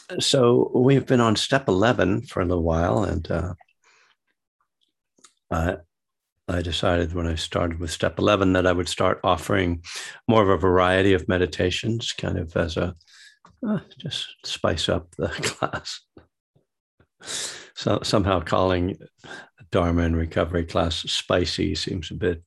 So we've been on step 11 for a little while, and I, I decided when I started with step 11 that I would start offering more of a variety of meditations, kind of as a just spice up the class. So somehow calling Dharma and recovery class spicy seems a bit,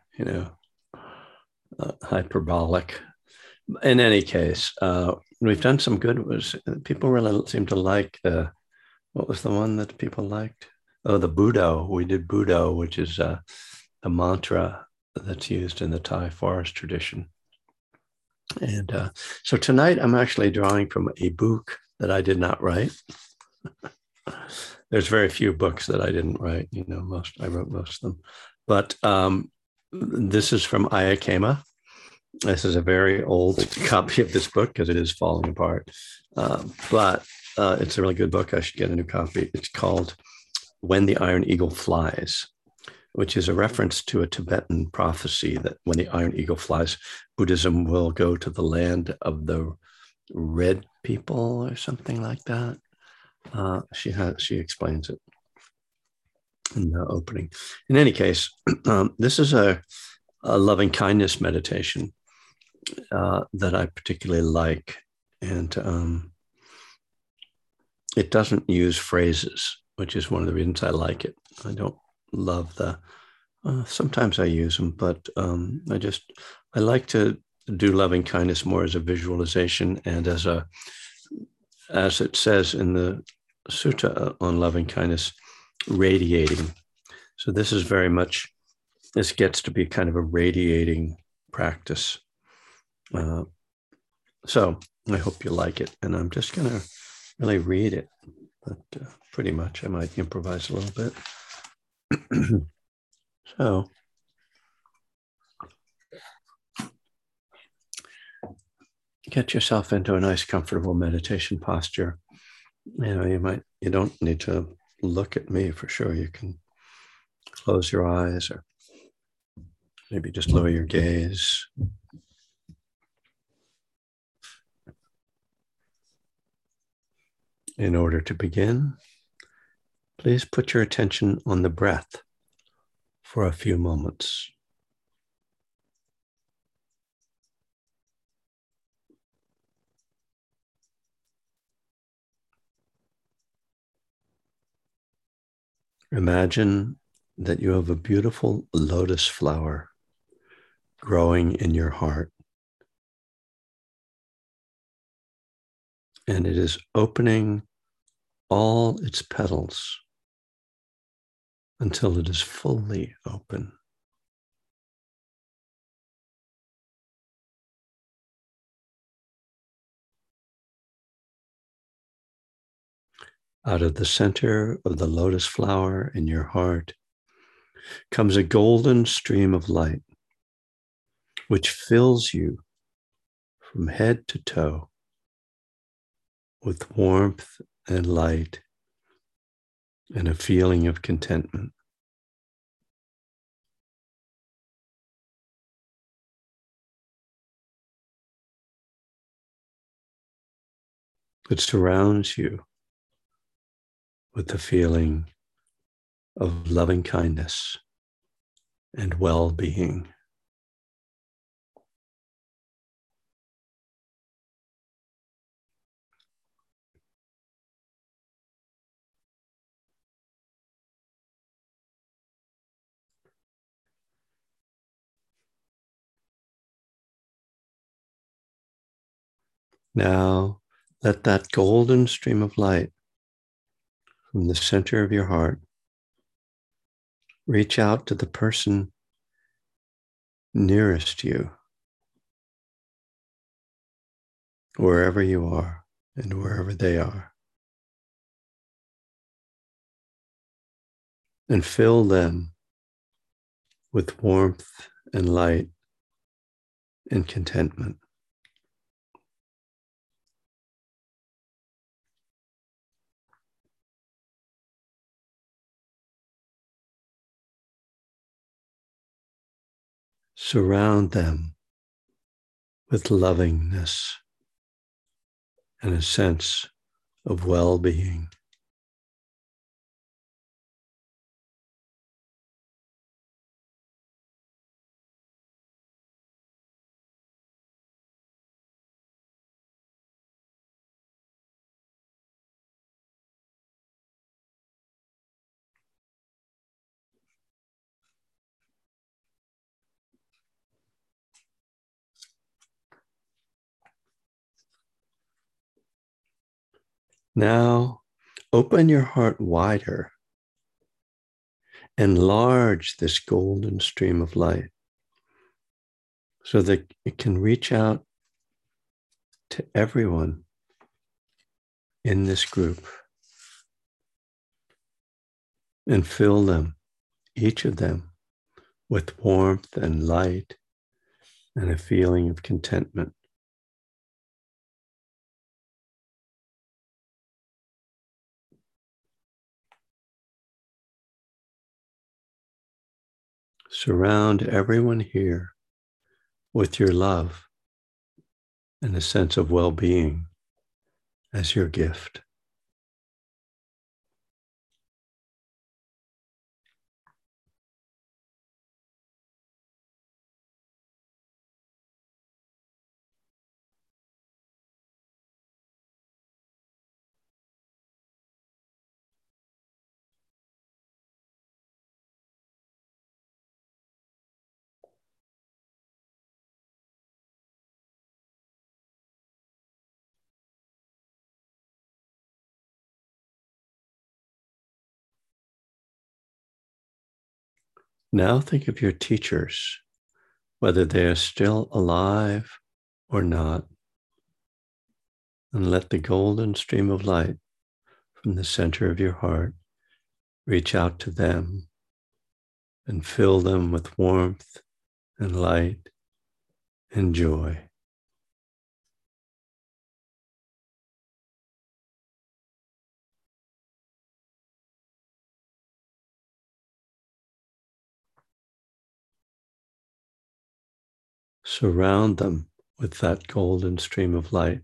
hyperbolic. In any case, we've done some good. People really seem to like what was the one that people liked? Oh, the Budo. We did Budo, which is a mantra that's used in the Thai forest tradition. And so tonight I'm actually drawing from a book that I did not write. There's very few books that I didn't write. Most I wrote most of them. But this is from Ayya Khema. This is a very old copy of this book because it is falling apart. But it's a really good book. I should get a new copy. It's called When the Iron Eagle Flies, which is a reference to a Tibetan prophecy that when the iron eagle flies, Buddhism will go to the land of the red people or something like that. She explains it in the opening. In any case, this is a loving kindness meditation that I particularly like, and it doesn't use phrases, which is one of the reasons I like it. I don't love the sometimes I use them, but I like to do loving kindness more as a visualization and as it says in the sutta on loving kindness, radiating. So this gets to be kind of a radiating practice. So I hope you like it, and I'm just going to really read it, but pretty much I might improvise a little bit. So get yourself into a nice, comfortable meditation posture. You don't need to look at me for sure. You can close your eyes or maybe just lower your gaze. In order to begin, please put your attention on the breath for a few moments. Imagine that you have a beautiful lotus flower growing in your heart, and it is opening all its petals until it is fully open. Out of the center of the lotus flower in your heart comes a golden stream of light, which fills you from head to toe with warmth and light and a feeling of contentment. It surrounds you with the feeling of loving kindness and well-being. Now, let that golden stream of light from the center of your heart reach out to the person nearest you, wherever you are and wherever they are, and fill them with warmth and light and contentment. Surround them with lovingness and a sense of well-being. Now, open your heart wider. Enlarge this golden stream of light so that it can reach out to everyone in this group and fill them, each of them, with warmth and light and a feeling of contentment. Surround everyone here with your love and a sense of well-being as your gift. Now think of your teachers, whether they are still alive or not, and let the golden stream of light from the center of your heart reach out to them and fill them with warmth and light and joy. Surround them with that golden stream of light,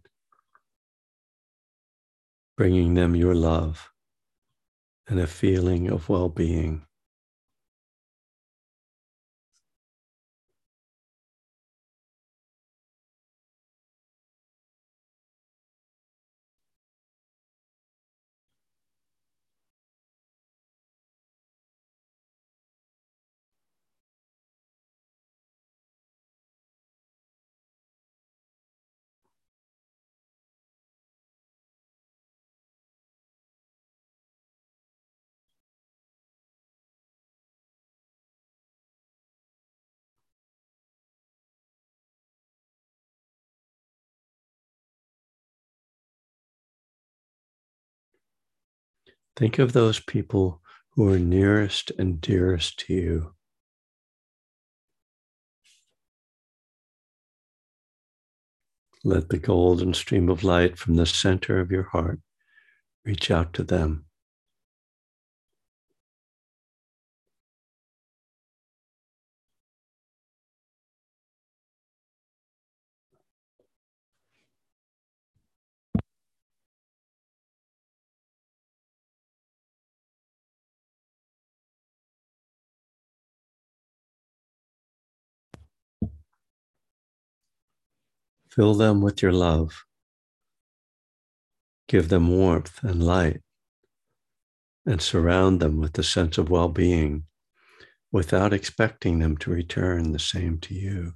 bringing them your love and a feeling of well-being. Think of those people who are nearest and dearest to you. Let the golden stream of light from the center of your heart reach out to them. Fill them with your love. Give them warmth and light, and surround them with a sense of well-being without expecting them to return the same to you.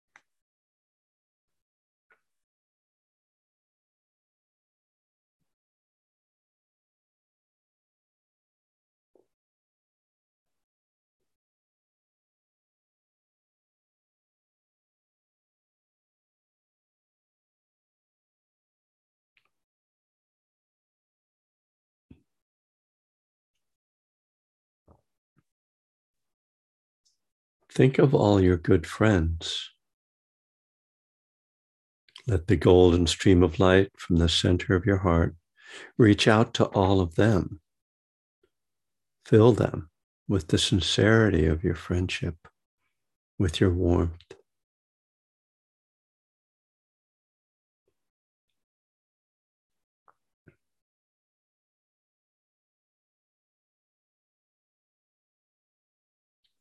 Think of all your good friends. Let the golden stream of light from the center of your heart reach out to all of them. Fill them with the sincerity of your friendship, with your warmth.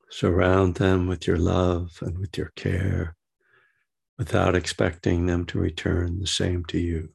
Surround them with your love and with your care without expecting them to return the same to you.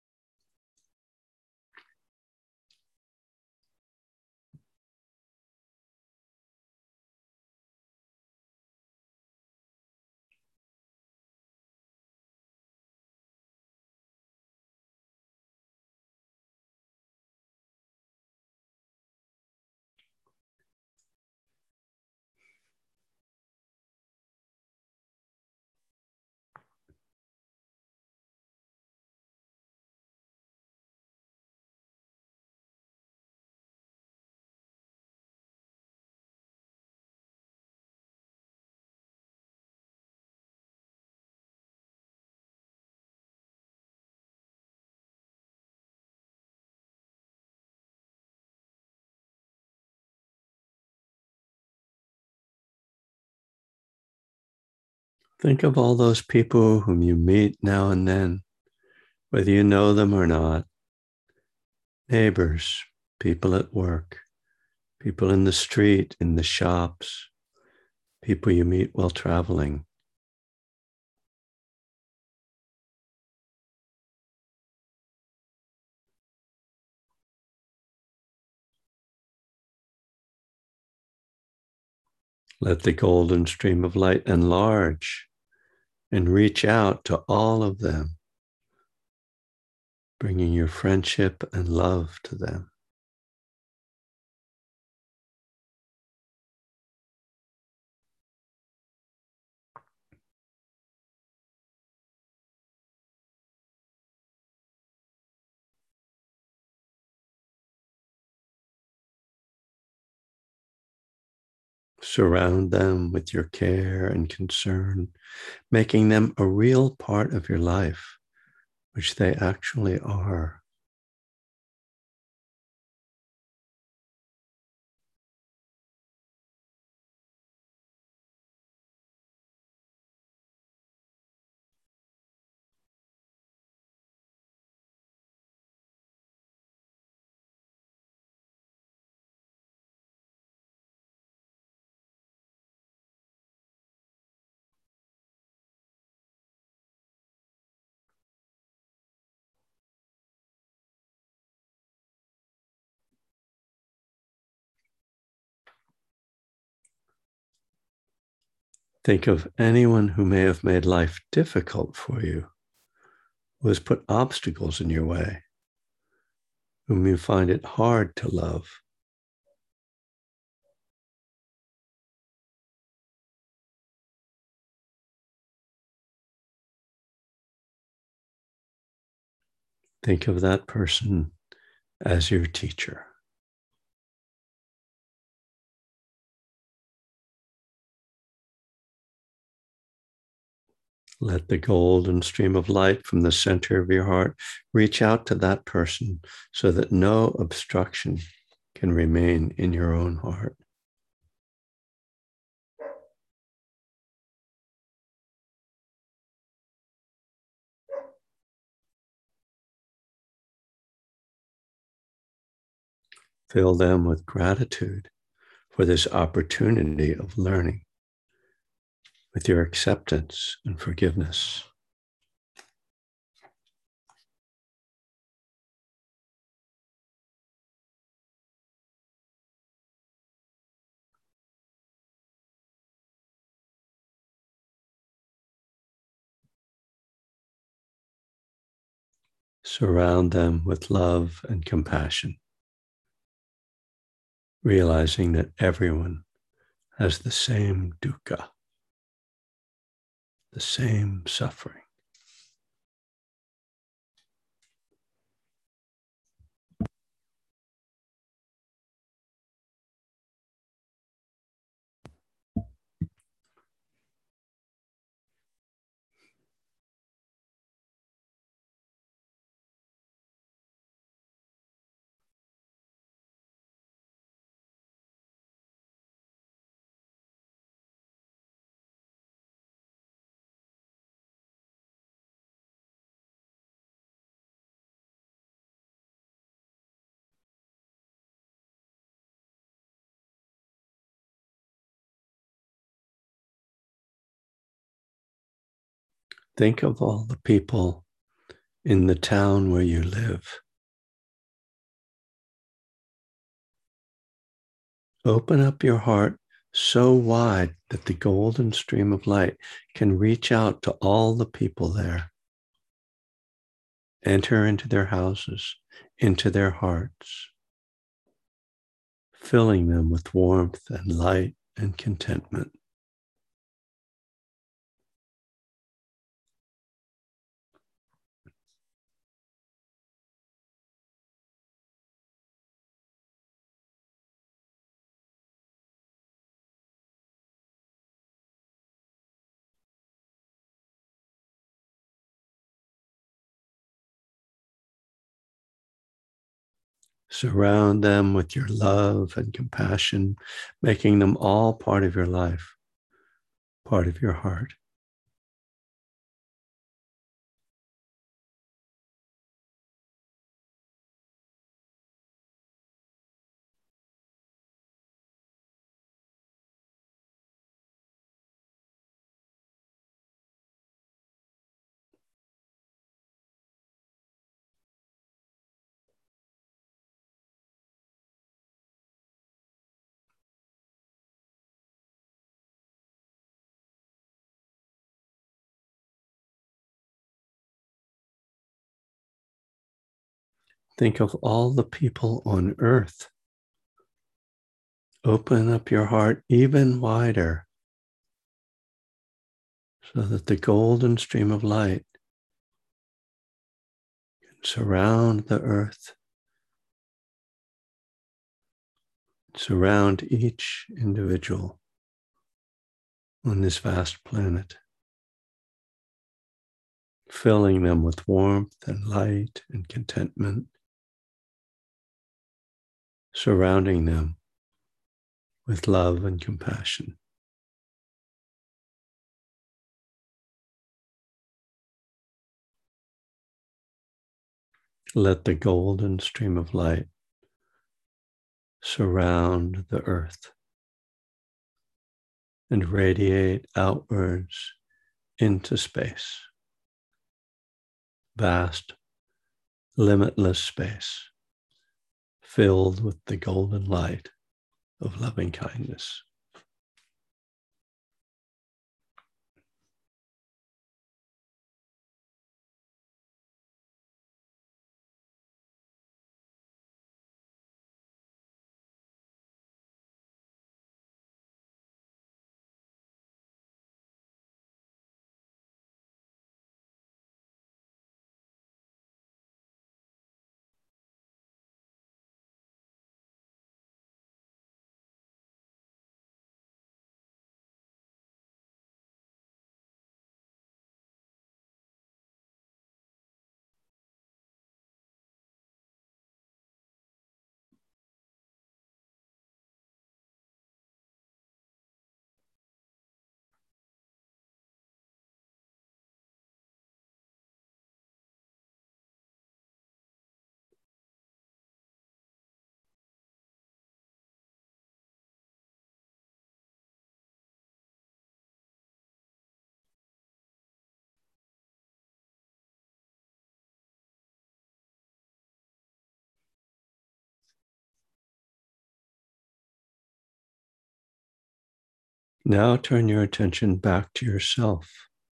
Think of all those people whom you meet now and then, whether you know them or not, neighbors, people at work, people in the street, in the shops, people you meet while traveling. Let the golden stream of light enlarge and reach out to all of them, bringing your friendship and love to them. Surround them with your care and concern, making them a real part of your life, which they actually are. Think of anyone who may have made life difficult for you, who has put obstacles in your way, whom you find it hard to love. Think of that person as your teacher. Let the golden stream of light from the center of your heart reach out to that person so that no obstruction can remain in your own heart. Fill them with gratitude for this opportunity of learning, with your acceptance and forgiveness. Surround them with love and compassion, realizing that everyone has the same dukkha, the same suffering. Think of all the people in the town where you live. Open up your heart so wide that the golden stream of light can reach out to all the people there. Enter into their houses, into their hearts, filling them with warmth and light and contentment. Surround them with your love and compassion, making them all part of your life, part of your heart. Think of all the people on earth. Open up your heart even wider so that the golden stream of light can surround the earth, surround each individual on this vast planet, filling them with warmth and light and contentment, surrounding them with love and compassion. Let the golden stream of light surround the earth and radiate outwards into space, vast, limitless space, filled with the golden light of loving kindness. Now turn your attention back to yourself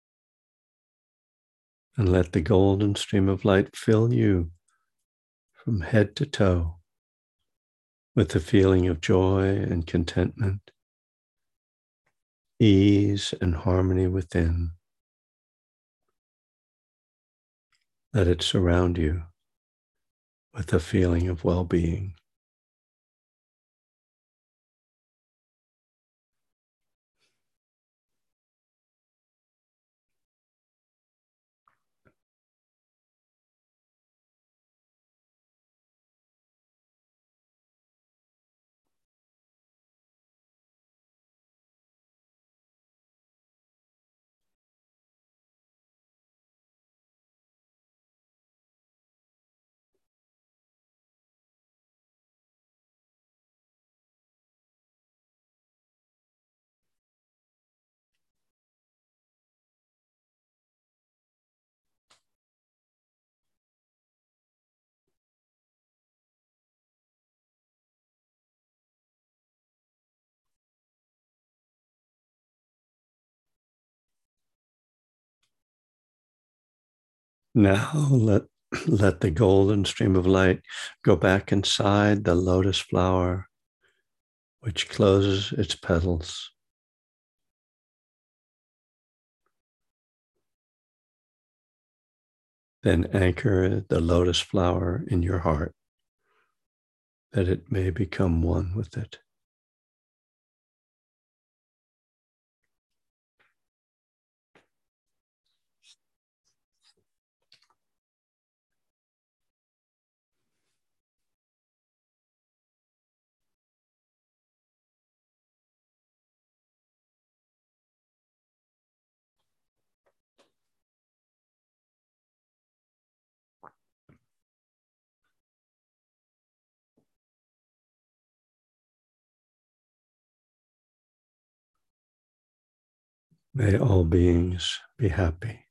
and let the golden stream of light fill you from head to toe with a feeling of joy and contentment, ease and harmony within. Let it surround you with a feeling of well-being. Now let the golden stream of light go back inside the lotus flower, which closes its petals. Then anchor the lotus flower in your heart, that it may become one with it. May all beings be happy.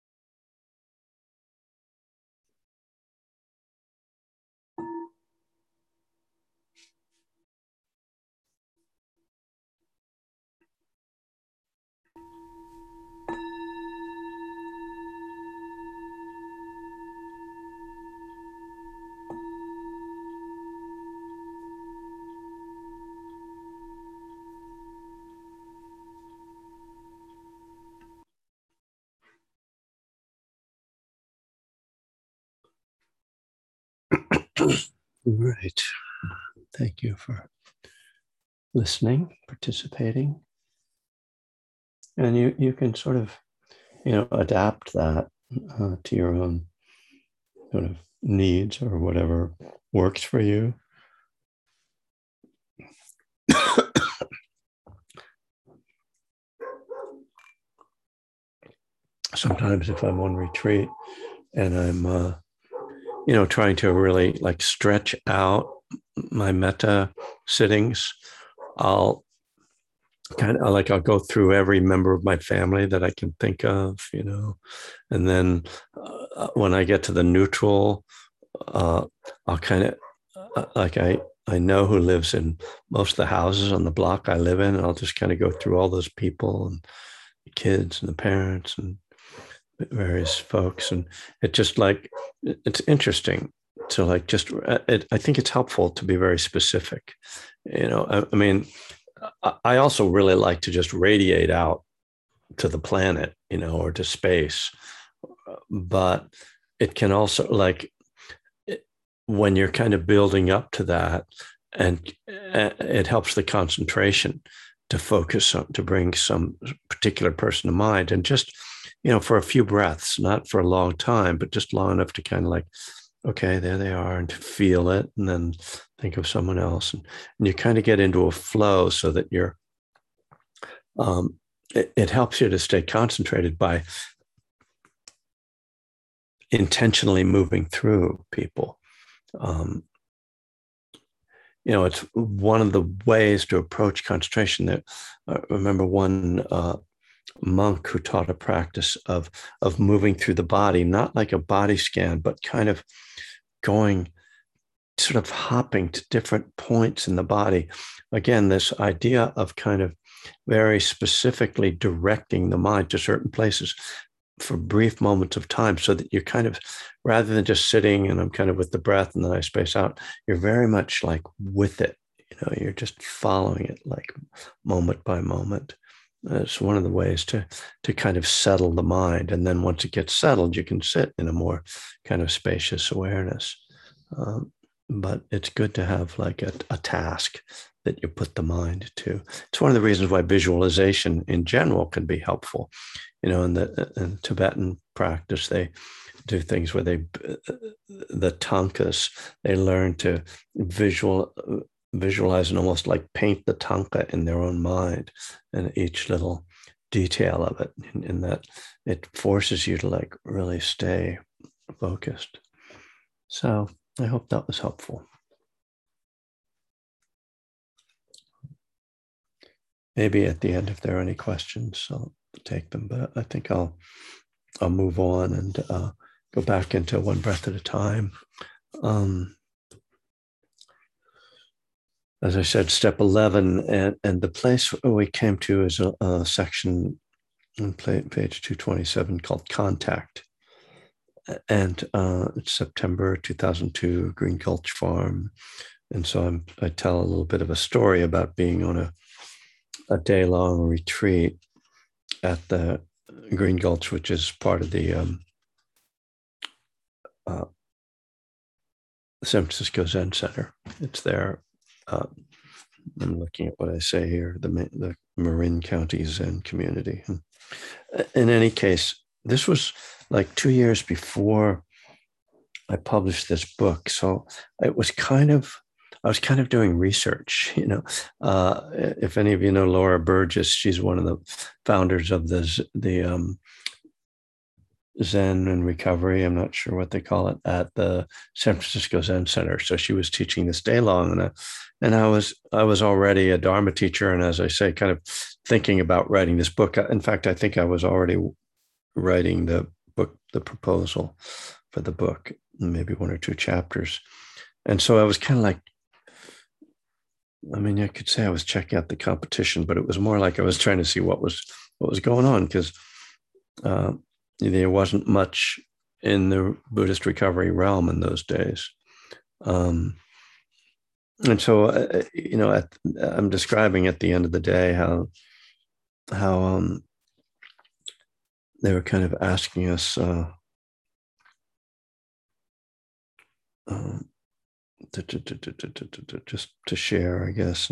Right. Thank you for listening, participating. And you can sort of, adapt that to your own sort of needs or whatever works for you. Sometimes if I'm on retreat and I'm, trying to really like stretch out my metta sittings, I'll I'll go through every member of my family that I can think of, and then when I get to the neutral, I'll kind of I know who lives in most of the houses on the block I live in, and I'll just kind of go through all those people and the kids and the parents and various folks, and it just like it's interesting to like just I think it's helpful to be very specific. I mean, I also really like to just radiate out to the planet, or to space, but it can also like when you're kind of building up to that, and it helps the concentration to focus on, to bring some particular person to mind, and just for a few breaths, not for a long time, but just long enough to kind of like, okay, there they are, and to feel it, and then think of someone else, and you kind of get into a flow so that you're it helps you to stay concentrated by intentionally moving through people. It's one of the ways to approach concentration. That I remember one monk who taught a practice of moving through the body, not like a body scan, but kind of going, sort of hopping to different points in the body. Again, this idea of kind of very specifically directing the mind to certain places for brief moments of time, so that you're kind of, rather than just sitting and I'm kind of with the breath and then I space out, you're very much like with it. You're just following it like moment by moment. It's one of the ways to kind of settle the mind. And then once it gets settled, you can sit in a more kind of spacious awareness. But it's good to have like a task that you put the mind to. It's one of the reasons why visualization in general can be helpful. In the Tibetan practice, they do things where the tankas, they learn to visualize and almost like paint the tanka in their own mind, and each little detail of it, in that it forces you to like really stay focused. So I hope that was helpful. Maybe at the end, if there are any questions, I'll take them, but I think I'll move on and go back into one breath at a time. As I said, step 11, and the place we came to is a section on page 227 called contact. And it's September 2002, Green Gulch Farm. And so I tell a little bit of a story about being on a day-long retreat at the Green Gulch, which is part of the San Francisco Zen Center. It's there. I'm looking at what I say here, the Marin County Zen community. In any case, this was like 2 years before I published this book. So it was I was kind of doing research, if any of you know Laura Burgess, she's one of the founders of the Zen and Recovery, I'm not sure what they call it, at the San Francisco Zen Center. So she was teaching this day long, and I was already a Dharma teacher, and as I say, kind of thinking about writing this book. In fact, I think I was already writing the proposal for the book, maybe 1 or 2 chapters. And so I was kind of like, I mean, I could say I was checking out the competition, but it was more like I was trying to see what was going on, because there wasn't much in the Buddhist recovery realm in those days. And so, I'm describing at the end of the day how they were kind of asking us just to share, I guess.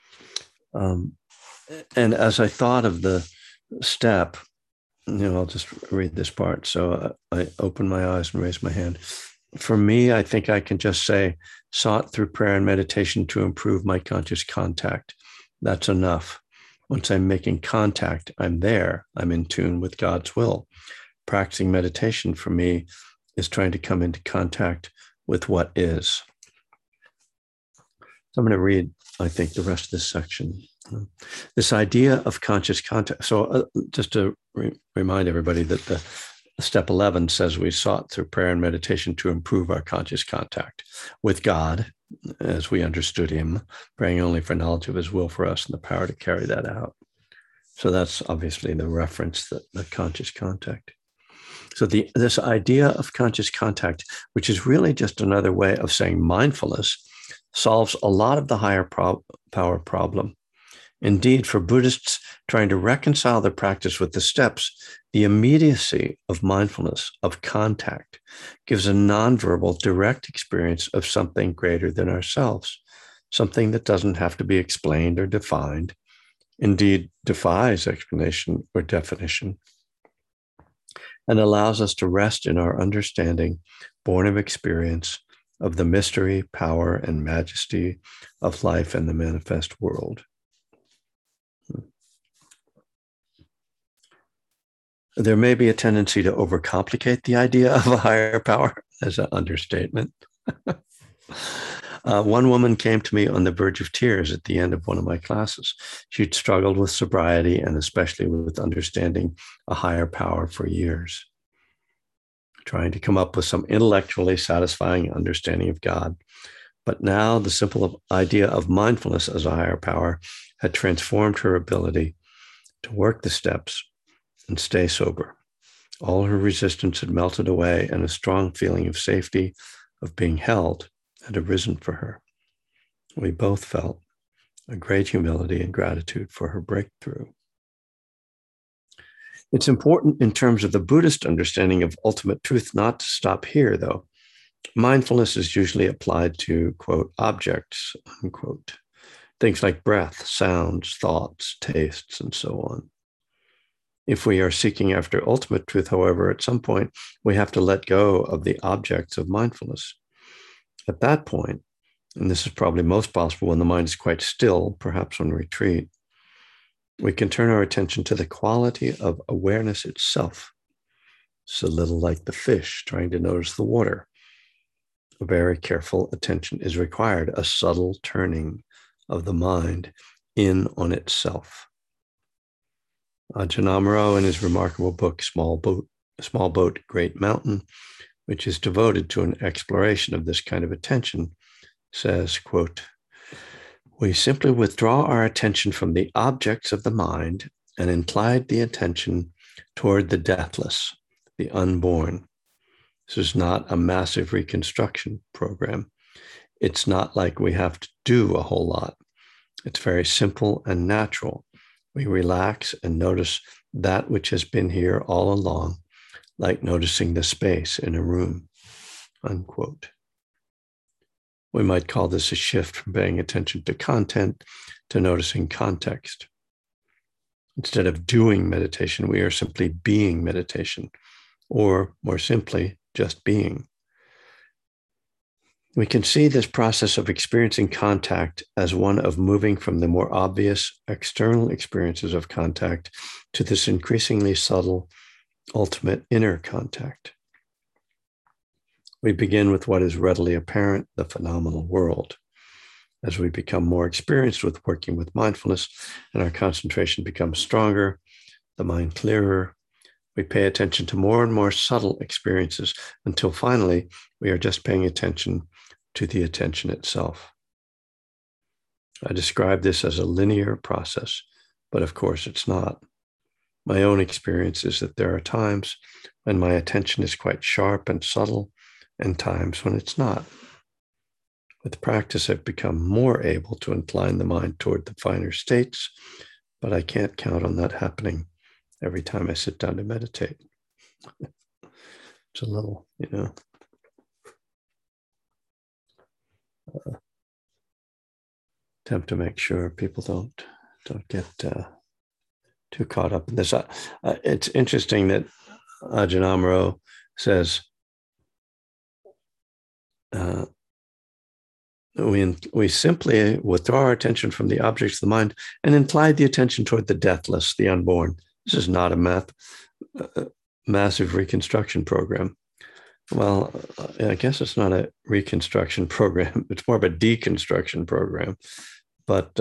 And as I thought of the step, I'll just read this part. So I opened my eyes and raised my hand. For me, I think I can just say, sought through prayer and meditation to improve my conscious contact. That's enough. Once I'm making contact, I'm there. I'm in tune with God's will. Practicing meditation for me is trying to come into contact with what is. So I'm going to read, I think, the rest of this section. This idea of conscious contact. So just to remind everybody that the step 11 says we sought through prayer and meditation to improve our conscious contact with God as we understood him, praying only for knowledge of his will for us and the power to carry that out. So that's obviously the reference, that the conscious contact. So this idea of conscious contact, which is really just another way of saying mindfulness, solves a lot of the higher power problem. Indeed, for Buddhists trying to reconcile their practice with the steps, the immediacy of mindfulness, of contact, gives a nonverbal, direct experience of something greater than ourselves, something that doesn't have to be explained or defined, indeed defies explanation or definition, and allows us to rest in our understanding, born of experience, of the mystery, power, and majesty of life and the manifest world. There may be a tendency to overcomplicate the idea of a higher power as an understatement. One woman came to me on the verge of tears at the end of one of my classes. She'd struggled with sobriety and especially with understanding a higher power for years, trying to come up with some intellectually satisfying understanding of God. But now the simple idea of mindfulness as a higher power had transformed her ability to work the steps and stay sober. All her resistance had melted away, and a strong feeling of safety, of being held, had arisen for her. We both felt a great humility and gratitude for her breakthrough. It's important in terms of the Buddhist understanding of ultimate truth not to stop here, though. Mindfulness is usually applied to, quote, objects, unquote, things like breath, sounds, thoughts, tastes, and so on. If we are seeking after ultimate truth, however, at some point, we have to let go of the objects of mindfulness. At that point, and this is probably most possible when the mind is quite still, perhaps on retreat, we can turn our attention to the quality of awareness itself. It's a little like the fish trying to notice the water. A very careful attention is required, a subtle turning of the mind in on itself. Ajahn Amaro, in his remarkable book, Small Boat, Great Mountain, which is devoted to an exploration of this kind of attention, says, quote, we simply withdraw our attention from the objects of the mind and incline the attention toward the deathless, the unborn. This is not a massive reconstruction program. It's not like we have to do a whole lot. It's very simple and natural. We relax and notice that which has been here all along, like noticing the space in a room, unquote. We might call this a shift from paying attention to content to noticing context. Instead of doing meditation, we are simply being meditation, or more simply, just being. We can see this process of experiencing contact as one of moving from the more obvious external experiences of contact to this increasingly subtle, ultimate inner contact. We begin with what is readily apparent, the phenomenal world. As we become more experienced with working with mindfulness and our concentration becomes stronger, the mind clearer, we pay attention to more and more subtle experiences until finally we are just paying attention to the attention itself. I describe this as a linear process, but of course it's not. My own experience is that there are times when my attention is quite sharp and subtle, and times when it's not. With practice, I've become more able to incline the mind toward the finer states, but I can't count on that happening every time I sit down to meditate. It's a little, attempt to make sure people don't get too caught up in this. It's interesting that Ajahn Amaro says, we simply withdraw our attention from the objects of the mind and incline the attention toward the deathless, the unborn. This is not a massive reconstruction program. Well, I guess it's not a reconstruction program. It's more of a deconstruction program. But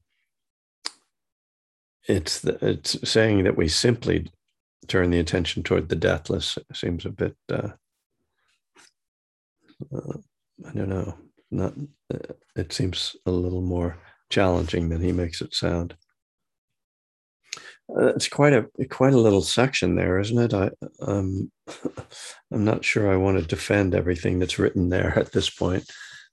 it's saying that we simply turn the attention toward the deathless. It seems a bit, I don't know, it seems a little more challenging than he makes it sound. It's quite a little section there, isn't it? I'm not sure I want to defend everything that's written there at this point,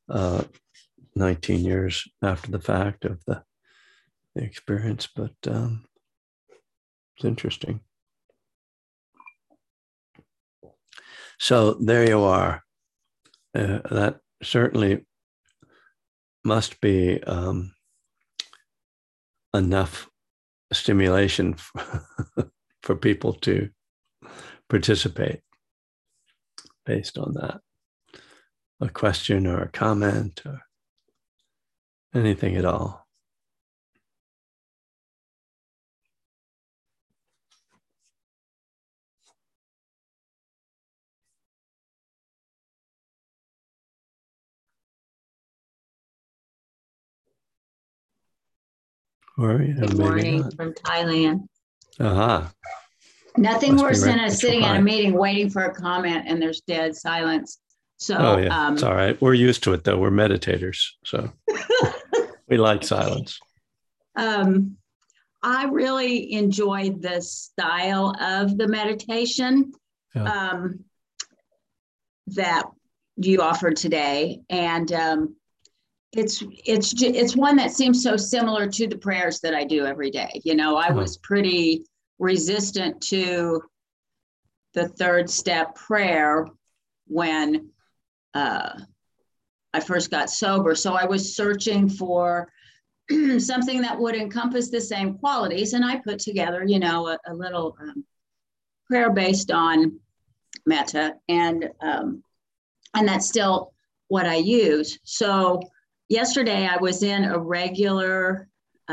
19 years after the fact of the experience, but it's interesting. So there you are. That certainly must be enough stimulation for people to participate based on that. A question or a comment or anything at all. Or, Good morning from Thailand. Aha. Nothing worse than sitting at a meeting waiting for a comment and there's dead silence. So it's all right. We're used to it though. We're meditators, so we like silence. I really enjoyed the style of the meditation that you offered today, and it's one that seems so similar to the prayers that I do every day. I was pretty resistant to the third step prayer when I first got sober. So I was searching for something that would encompass the same qualities. And I put together, a little prayer based on metta. And that's still what I use. So yesterday I was in a regular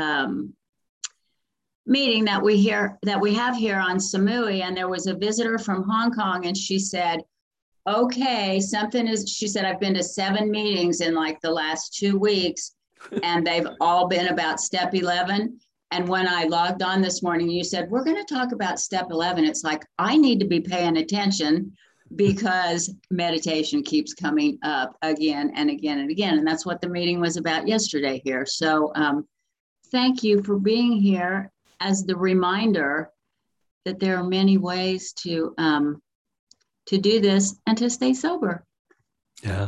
meeting that we have here on Samui, and there was a visitor from Hong Kong, and she said, okay, she said, I've been to 7 meetings in like the last 2 weeks, and they've all been about step 11. And when I logged on this morning, you said, we're going to talk about step 11. It's like, I need to be paying attention because meditation keeps coming up again and again and again. And that's what the meeting was about yesterday here. So thank you for being here as the reminder that there are many ways to to do this and to stay sober. Yeah.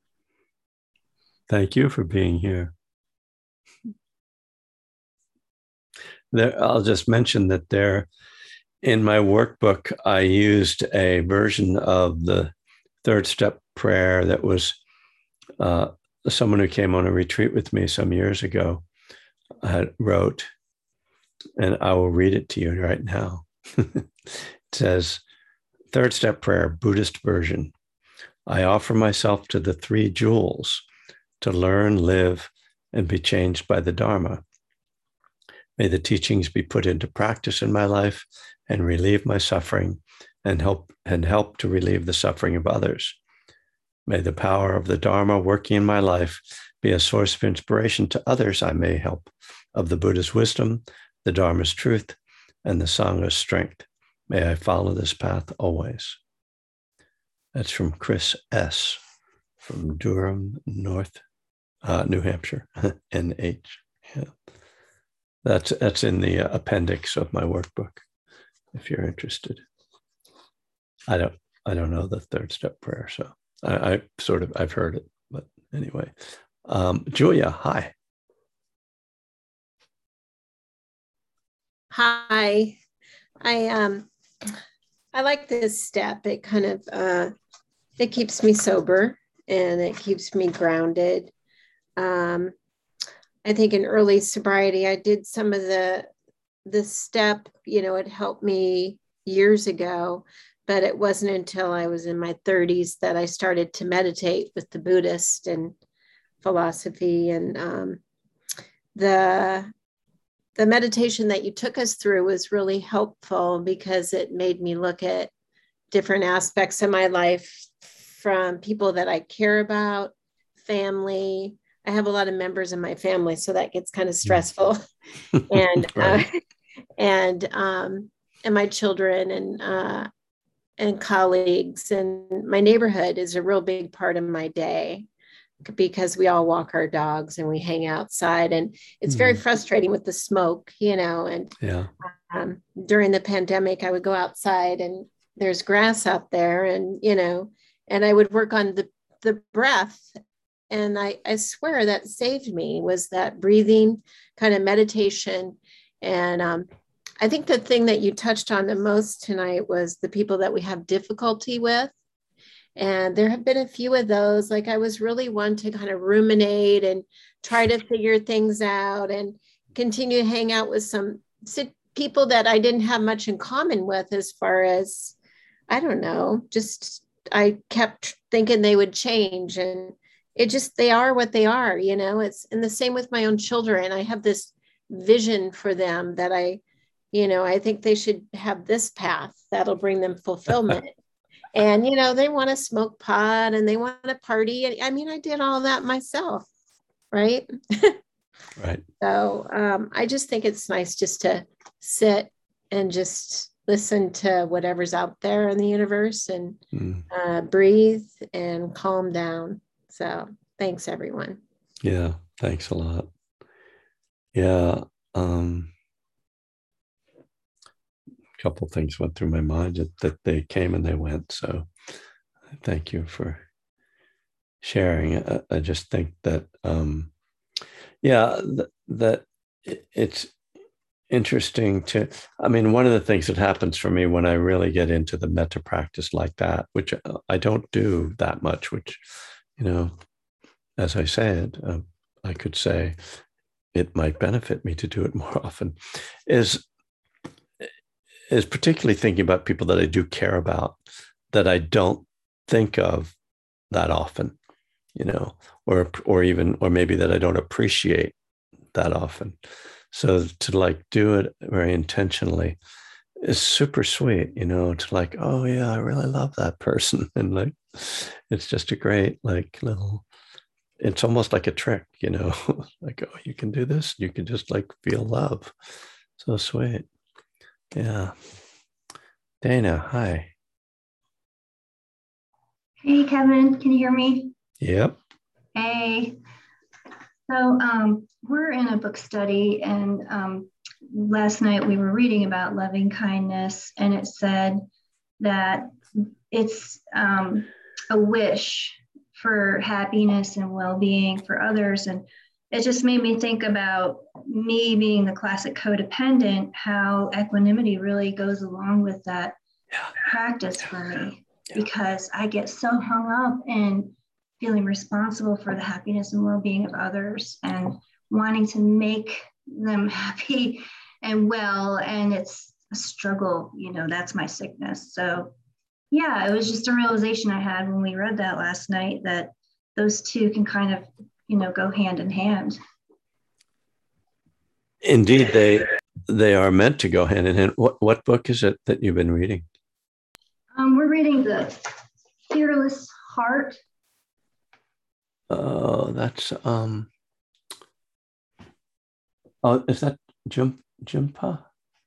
Thank you for being here. I'll just mention that in my workbook, I used a version of the third step prayer that was someone who came on a retreat with me some years ago wrote, and I will read it to you right now. It says, third step prayer, Buddhist version. I offer myself to the three jewels to learn, live, and be changed by the Dharma. May the teachings be put into practice in my life and relieve my suffering and help to relieve the suffering of others. May the power of the Dharma working in my life be a source of inspiration to others I may help, of the Buddha's wisdom, the Dharma's truth, and the Sangha's strength. May I follow this path always. That's from Chris S. from Durham, New Hampshire, NH. Yeah. That's in the appendix of my workbook, if you're interested. I don't know the third step prayer, so I've heard it, but anyway. Julia, hi. Hi. I like this step. It kind of it keeps me sober and it keeps me grounded. I think in early sobriety, I did some of the step, it helped me years ago, but it wasn't until I was in my 30s that I started to meditate with the Buddhist and philosophy. And the meditation that you took us through was really helpful because it made me look at different aspects of my life from people that I care about, family. I have a lot of members in my family, so that gets kind of stressful. And Right. And my children and colleagues and my neighborhood is a real big part of my day because we all walk our dogs and we hang outside, and it's very frustrating with the smoke, and yeah. During the pandemic, I would go outside and there's grass out there, and and I would work on the breath. And I swear that saved me, was that breathing kind of meditation. And I think the thing that you touched on the most tonight was the people that we have difficulty with. And there have been a few of those. Like, I was really one to kind of ruminate and try to figure things out and continue to hang out with some people that I didn't have much in common with, as far as, I don't know, just I kept thinking they would change, and they are what they are, it's, and the same with my own children. I have this vision for them that I think they should have this path that'll bring them fulfillment. And, they want to smoke pot and they want to party. I mean, I did all that myself. Right. Right. So I just think it's nice just to sit and just listen to whatever's out there in the universe and breathe and calm down. So thanks, everyone. Yeah. Thanks a lot. Yeah. A couple of things went through my mind that they came and they went. So thank you for sharing. I just think that, that it's interesting one of the things that happens for me when I really get into the metta practice like that, which I don't do that much, which, as I said, I could say it might benefit me to do it more often, is particularly thinking about people that I do care about, that I don't think of that often, or maybe that I don't appreciate that often. So to do it very intentionally is super sweet, to oh yeah, I really love that person. And it's just a great little, it's almost like a trick, like, oh, you can do this. You can just feel love. So sweet. Yeah. Dana, hi. Hey, Kevin, can you hear me? Yep. Hey. So we're in a book study, and last night we were reading about loving kindness, and it said that it's a wish for happiness and well-being for others. And it just made me think about me being the classic codependent, how equanimity really goes along with that practice for me, because I get so hung up in feeling responsible for the happiness and well-being of others and wanting to make them happy and well. And it's a struggle, that's my sickness. So yeah, it was just a realization I had when we read that last night, that those two can kind of, go hand in hand. Indeed, they are meant to go hand in hand. What book is it that you've been reading? We're reading The Fearless Heart. Oh, that's is that Jimpa?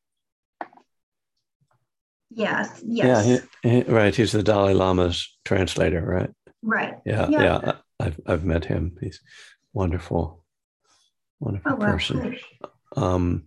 Yes. Yeah, right. He's the Dalai Lama's translator, right? Right. Yeah. I've met him. He's wonderful person. Cool.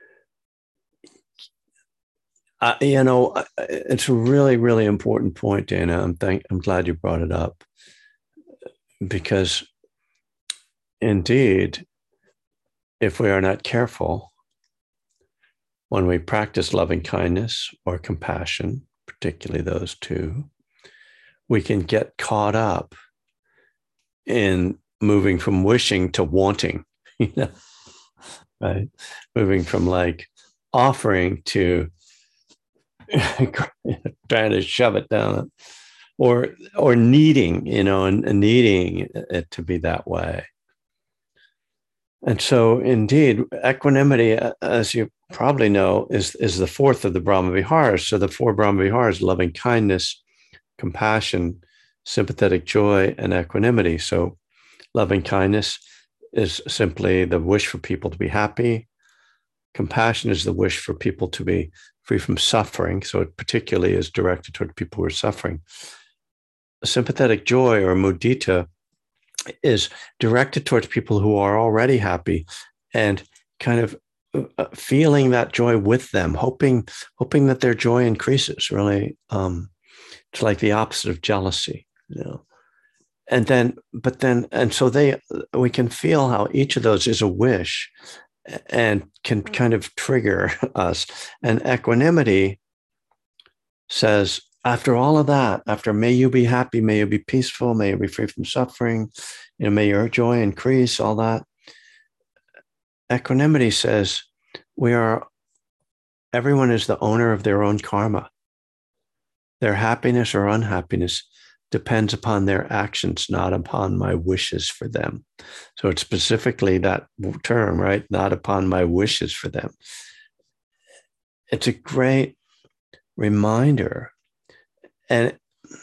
It's a really, really important point, Dana. I'm glad you brought it up, because indeed, if we are not careful, when we practice loving kindness or compassion, particularly those two, we can get caught up in moving from wishing to wanting, right? Moving from like offering to trying to shove it down, or needing, and needing it to be that way. And so indeed, equanimity, as you probably know, is the fourth of the Brahma Viharas. So the four Brahma Viharas: loving kindness, compassion, sympathetic joy, and equanimity. So loving kindness is simply the wish for people to be happy. Compassion is the wish for people to be free from suffering. So it particularly is directed toward people who are suffering. Sympathetic joy, or mudita, is directed towards people who are already happy and kind of feeling that joy with them, hoping that their joy increases. Really, it's like the opposite of jealousy, And so we can feel how each of those is a wish and can kind of trigger us. And equanimity says, after all of that, after may you be happy, may you be peaceful, may you be free from suffering, may your joy increase, all that. Equanimity says, everyone is the owner of their own karma. Their happiness or unhappiness depends upon their actions, not upon my wishes for them. So it's specifically that term, right? Not upon my wishes for them. It's a great reminder. And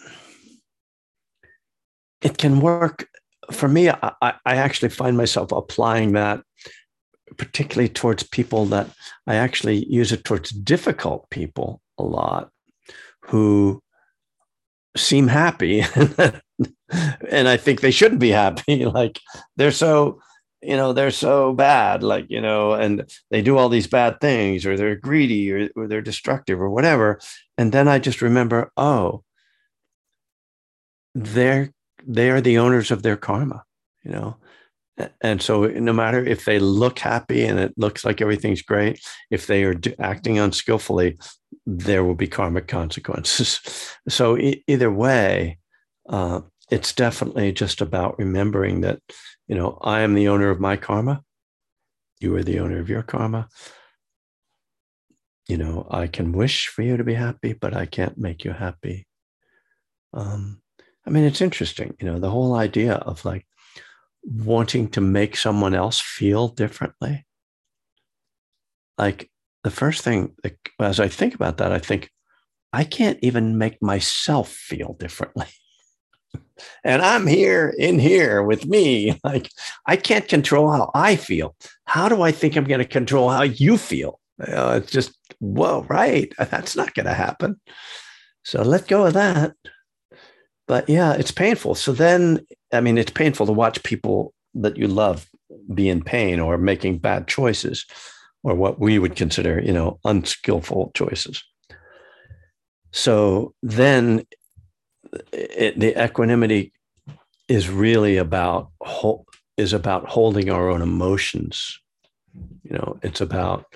it can work. For me, I actually find myself applying that particularly towards people that I actually use it towards difficult people a lot who seem happy. And I think they shouldn't be happy. Like they're so bad, and they do all these bad things, or they're greedy, or they're destructive, or whatever. And then I just remember, they are the owners of their karma, And so no matter if they look happy and it looks like everything's great, if they are acting unskillfully, there will be karmic consequences. So either way, it's definitely just about remembering that, I am the owner of my karma. You are the owner of your karma. I can wish for you to be happy, but I can't make you happy. It's interesting, the whole idea of like wanting to make someone else feel differently. Like the first thing, as I think about that, I think I can't even make myself feel differently. And I'm in here with me. Like I can't control how I feel. How do I think I'm going to control how you feel? It's just, whoa, right. That's not going to happen. So let go of that. But yeah, it's painful. So then, it's painful to watch people that you love be in pain or making bad choices, or what we would consider, unskillful choices. So then the equanimity is really about holding our own emotions. It's about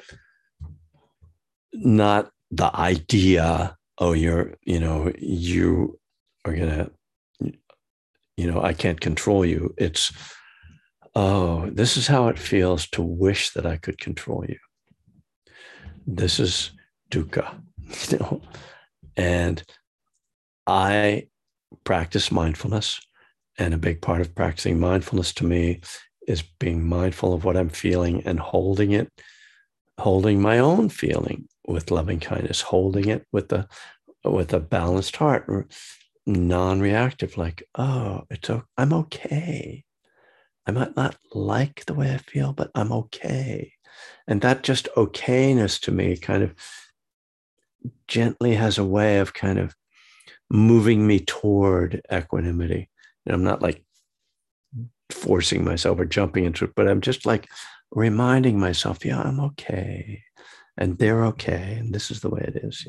not the idea, oh, you are gonna, I can't control you. It's, oh, this is how it feels to wish that I could control you. This is dukkha, and I practice mindfulness. And a big part of practicing mindfulness to me is being mindful of what I'm feeling and holding my own feeling with loving kindness, holding it with a balanced heart, non-reactive, like, oh, I'm okay. I might not like the way I feel, but I'm okay. And that just okayness to me kind of gently has a way of kind of moving me toward equanimity. And I'm not like forcing myself or jumping into it, but I'm just like reminding myself, yeah, I'm okay. And they're okay. And this is the way it is.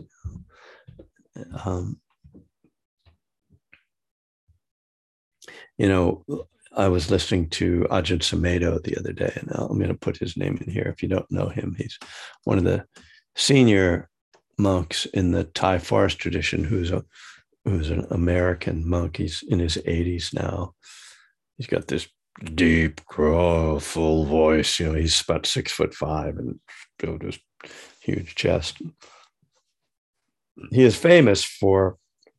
I was listening to Ajahn Sumedho the other day, and I'm going to put his name in here if you don't know him. He's one of the senior monks in the Thai forest tradition who's an American monk. He's in his 80s now. He's got this deep, full voice. He's about 6'5" and built this huge chest. He is famous for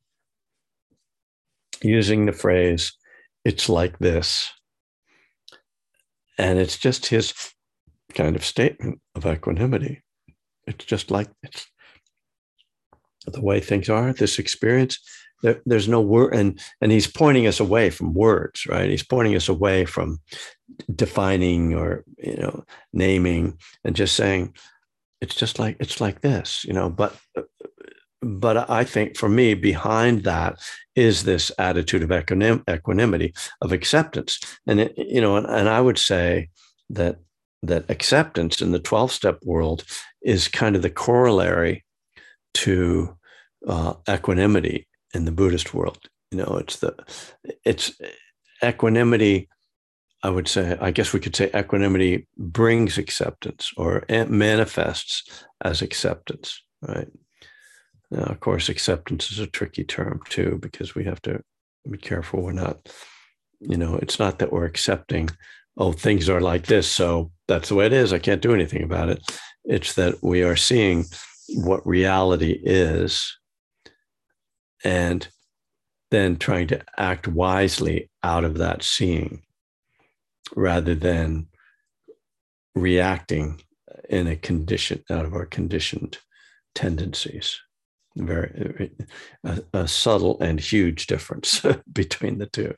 using the phrase, "It's like this." And it's just his kind of statement of equanimity. It's just like it's the way things are, this experience. There's no word, and he's pointing us away from words, right? He's pointing us away from defining or naming, and just saying it's like this, but I think for me, behind that is this attitude of equanimity, of acceptance, and and I would say that acceptance in the 12-step world is kind of the corollary to equanimity in the Buddhist world. It's equanimity. I guess we could say equanimity brings acceptance, or it manifests as acceptance, right? Now, of course, acceptance is a tricky term too, because we have to be careful. We're not, it's not that we're accepting, oh, things are like this, so that's the way it is, I can't do anything about it. It's that we are seeing what reality is, and then trying to act wisely out of that seeing, rather than reacting in a condition out of our conditioned tendencies. Very a subtle and huge difference between the two.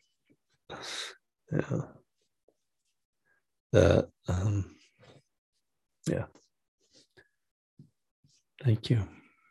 Yeah. Thank you.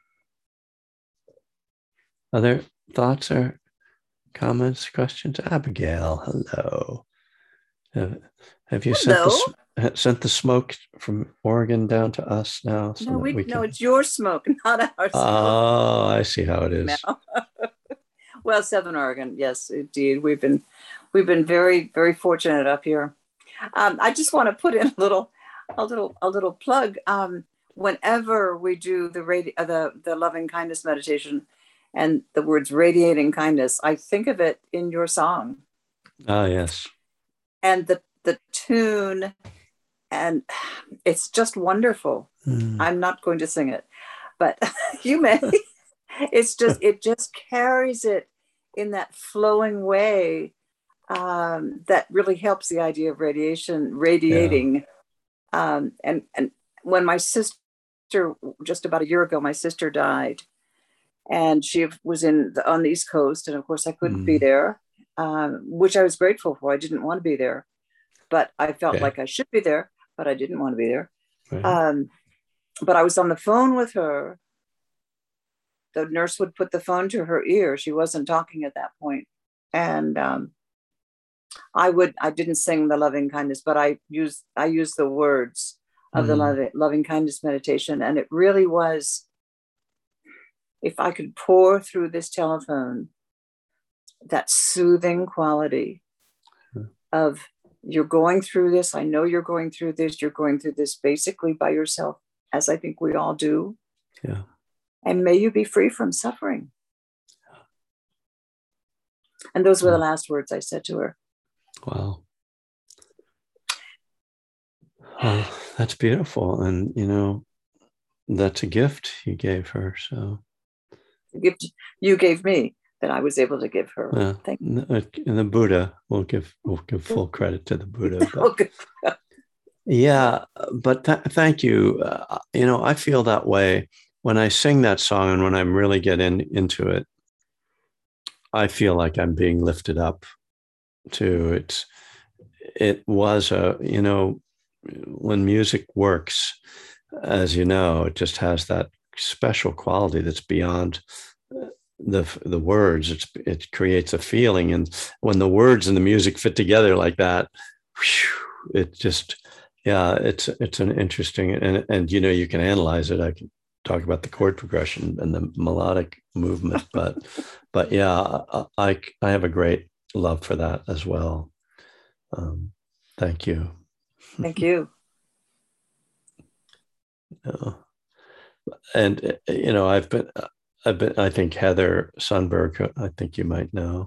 Other thoughts or comments, questions? Abigail, hello. Have you sent the smoke from Oregon down to us now? So no, no, it's your smoke, not our smoke. Oh, I see how it is. Well, Southern Oregon, yes, indeed. We've been very, very fortunate up here. I just want to put in a little plug. Whenever we do the loving kindness meditation, and the words radiating kindness, I think of it in your song. Ah, yes. And the tune, and it's just wonderful. I'm not going to sing it, but you may. It just carries it in that flowing way that really helps the idea of radiating. Yeah. And when my sister, just about a year ago, my sister died, and she was on the East Coast, and of course I couldn't be there, which I was grateful for. I didn't want to be there, but I felt like I should be there, but I didn't want to be there. Right. But I was on the phone with her. The nurse would put the phone to her ear. She wasn't talking at that point. And I didn't sing the loving kindness, but I used the words of the loving kindness meditation. And it really was, if I could pour through this telephone that soothing quality of, you're going through this. I know you're going through this. You're going through this basically by yourself, as I think we all do. Yeah. And may you be free from suffering. And those were the last words I said to her. Wow. Well, that's beautiful. And, you know, that's a gift you gave her. So The gift you gave me that I was able to give her. yeah. Thank you. And the Buddha, we'll give full credit to the Buddha. But, Okay. yeah, but thank you. You know, I feel that way when I sing that song, and when I'm really into it, I feel like I'm being lifted up to it. It was you know, when music works, as you know, it just has that special quality that's beyond the words. It creates a feeling, and when the words and the music fit together like that, it just, yeah, it's an interesting, and you know, you can analyze it. I can talk about the chord progression and the melodic movement, but yeah, I have a great love for that as well. Thank you. Thank you. And you know, I've been. I think Heather Sundberg, I think you might know,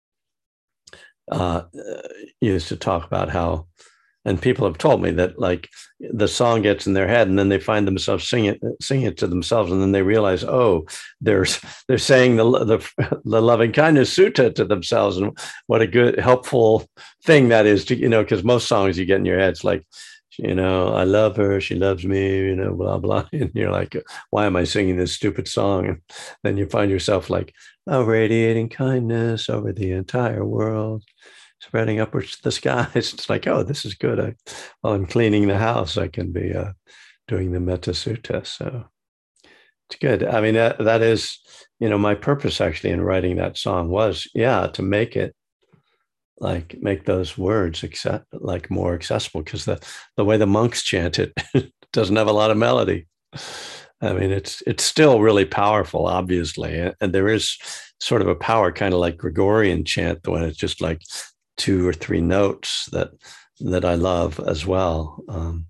used to talk about how, and people have told me that, like, the song gets in their head and then they find themselves sing it to themselves, and then they realize, oh, they're saying the loving kindness sutta to themselves, and what a good helpful thing that is to, you know, because most songs you get in your head, it's like, you know, I love her, she loves me, you know, blah, blah. And you're like, why am I singing this stupid song? And then you find yourself like, oh, radiating kindness over the entire world, spreading upwards to the skies. It's like, oh, this is good. While I'm cleaning the house, I can be doing the Metta Sutta. So it's good. I mean, that is, you know, my purpose actually in writing that song was, yeah, to make it, like, make those words like more accessible, because the way the monks chant it doesn't have a lot of melody. I mean, it's still really powerful, obviously, and there is sort of a power, kind of like Gregorian chant, when it's just like 2 or 3 notes that I love as well.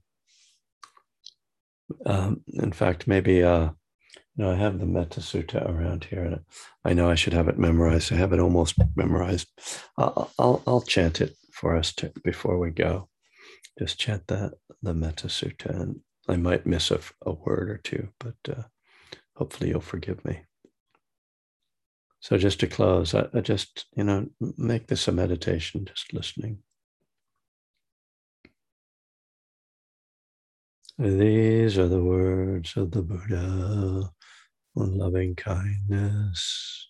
In fact, maybe you know, I have the Metta Sutta around here, and I know I should have it memorized. I have it almost memorized. I'll chant it for us before we go. Just chant the Metta Sutta, and I might miss a word or two, but hopefully you'll forgive me. So just to close, I just, you know, make this a meditation, just listening. These are the words of the Buddha on loving kindness.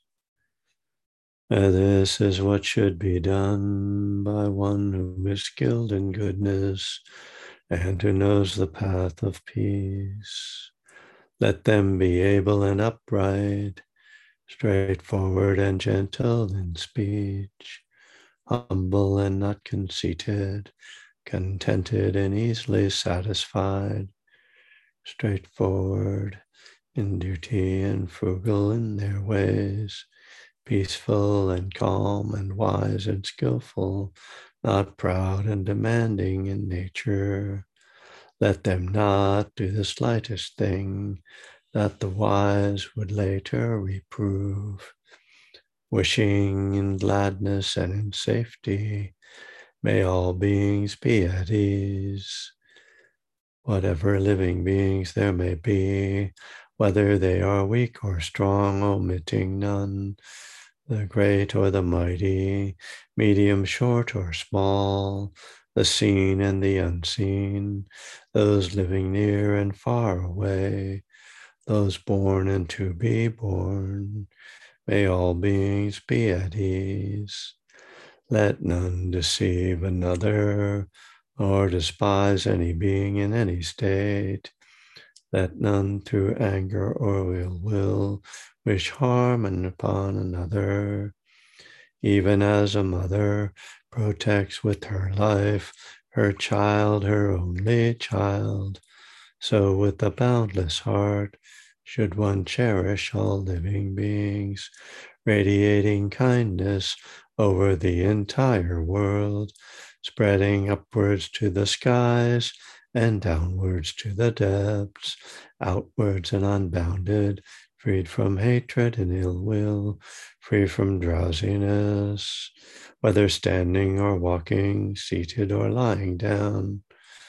This is what should be done by one who is skilled in goodness and who knows the path of peace. Let them be able and upright, straightforward and gentle in speech, humble and not conceited, contented and easily satisfied, straightforward in duty and frugal in their ways, peaceful and calm and wise and skillful, not proud and demanding in nature. Let them not do the slightest thing that the wise would later reprove. Wishing in gladness and in safety, may all beings be at ease. Whatever living beings there may be, whether they are weak or strong, omitting none, the great or the mighty, medium, short or small, the seen and the unseen, those living near and far away, those born and to be born, may all beings be at ease. Let none deceive another, or despise any being in any state. Let none through anger or ill will wish harm upon another. Even as a mother protects with her life her child, her only child, so with a boundless heart should one cherish all living beings, radiating kindness over the entire world, spreading upwards to the skies and downwards to the depths, outwards and unbounded, freed from hatred and ill will, free from drowsiness, whether standing or walking, seated or lying down.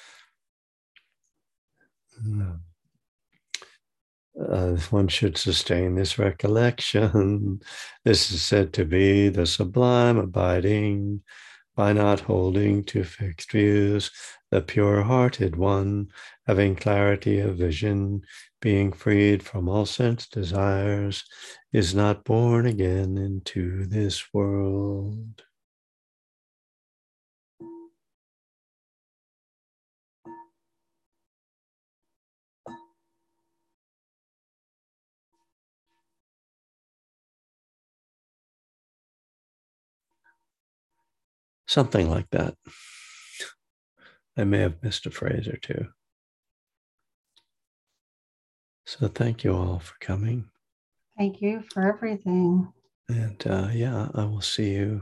One should sustain this recollection. This is said to be the sublime abiding by not holding to fixed views, the pure-hearted one, having clarity of vision, being freed from all sense desires, is not born again into this world. Something like that. I may have missed a phrase or two. So thank you all for coming. Thank you for everything. And yeah, I will see you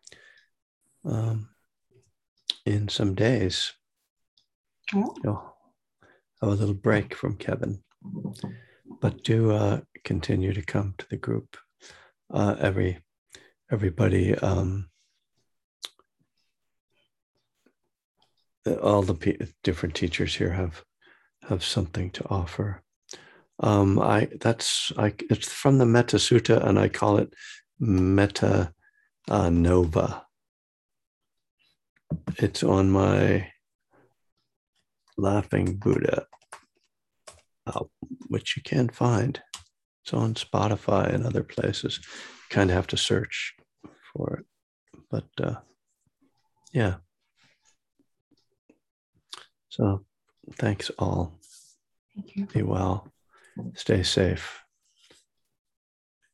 in some days. Oh. You'll have a little break from Kevin. But do continue to come to the group. Everybody, all the different teachers here have something to offer. It's from the Metta Sutta, and I call it Metta Nova. It's on my Laughing Buddha, which you can find. It's on Spotify and other places. You kind of have to search for it, but yeah. So thanks all. Thank you. Be well. Stay safe.